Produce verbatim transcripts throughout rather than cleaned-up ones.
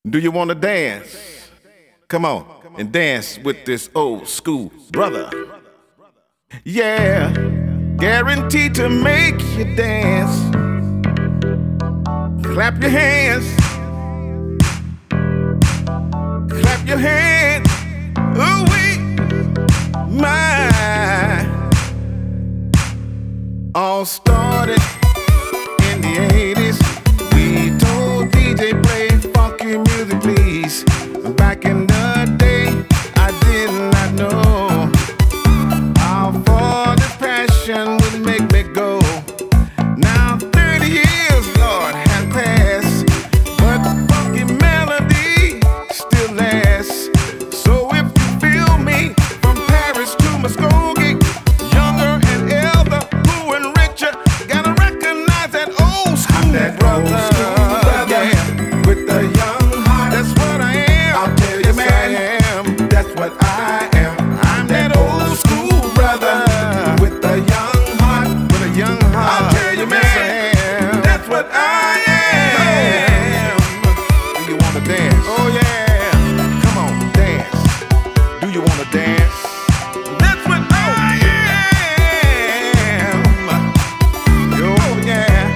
Do you want to dance? Come on and dance with this old school brother. Yeah, guaranteed to make you dance. Clap your hands. Clap your hands. Ooh wee, my. All started in the eighties. We told D J play funky music, please. Back in the day, I did not know how far this passion would make me go. Now thirty years, Lord, has passed, but the funky melody still lasts. So if you feel me, from Paris to Muskogee, younger and elder, poor and richer, gotta recognize that old school that brother. Old school brother, yeah, with the young heart. That's what I am. I'll tell you, man, I am. That's what I am. I'm that old school brother with the young heart. With a young heart. I'll tell you, man, that's what I am. Do you wanna dance? Oh yeah. Come on, dance. Do you wanna dance? That's what I am. Yo, yeah.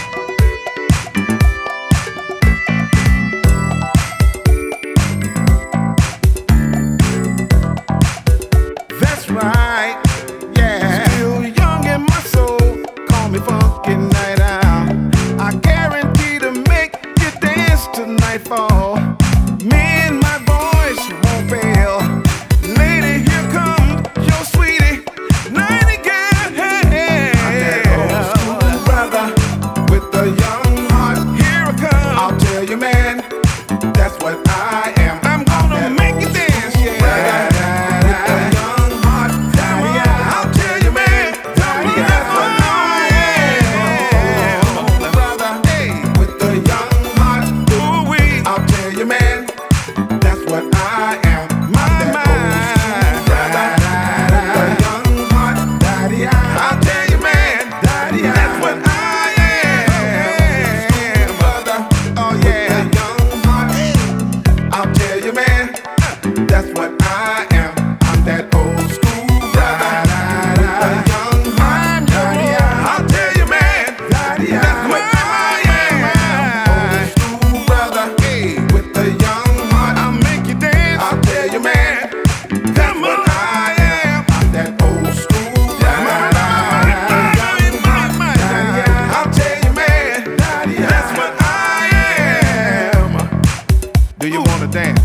That's right, yeah. Still young in my soul, call me Funky Night Owl. I guarantee to make you dance to nightfall. Me and my voice won't fail. Lady, here comes your sweetie, Nightingale. I'm that old school brother with the young heart. Here I come. I'll tell you, man, that's what I am. I'm gonna make you dance, yeah. That's what I am. I'm that old school brother with the young heart. I'll tell you, man, that's what I am. Old school brother with the young heart. I'll make you dance. I'll tell you, man, that's what I am. I'm that old school brother with the young heart. I'll tell you, man, that's what I am. Do you wanna dance?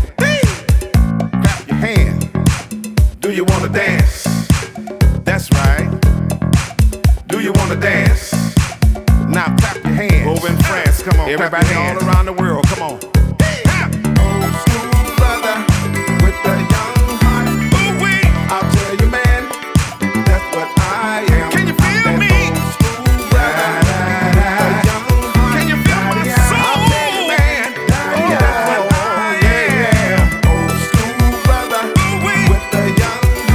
Do you wanna dance? That's right. Do you wanna dance? Now clap your hands. Over in France, come on. Everybody all around the world, come on. Old school brother with the young heart. Ooh wee. I'll tell you, man, that's what I am. Can you feel me? Old school brother with the young heart. Can you feel my soul? I'll tell you, man, oh, that's what I am. Old school brother with the young.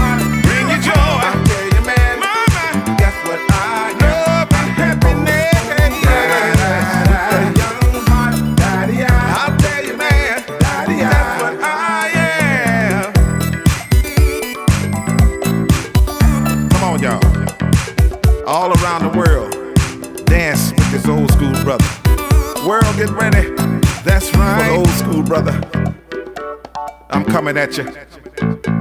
All around the world, dance with this old school brother. World, get ready. That's right. For the old school brother, I'm coming at you.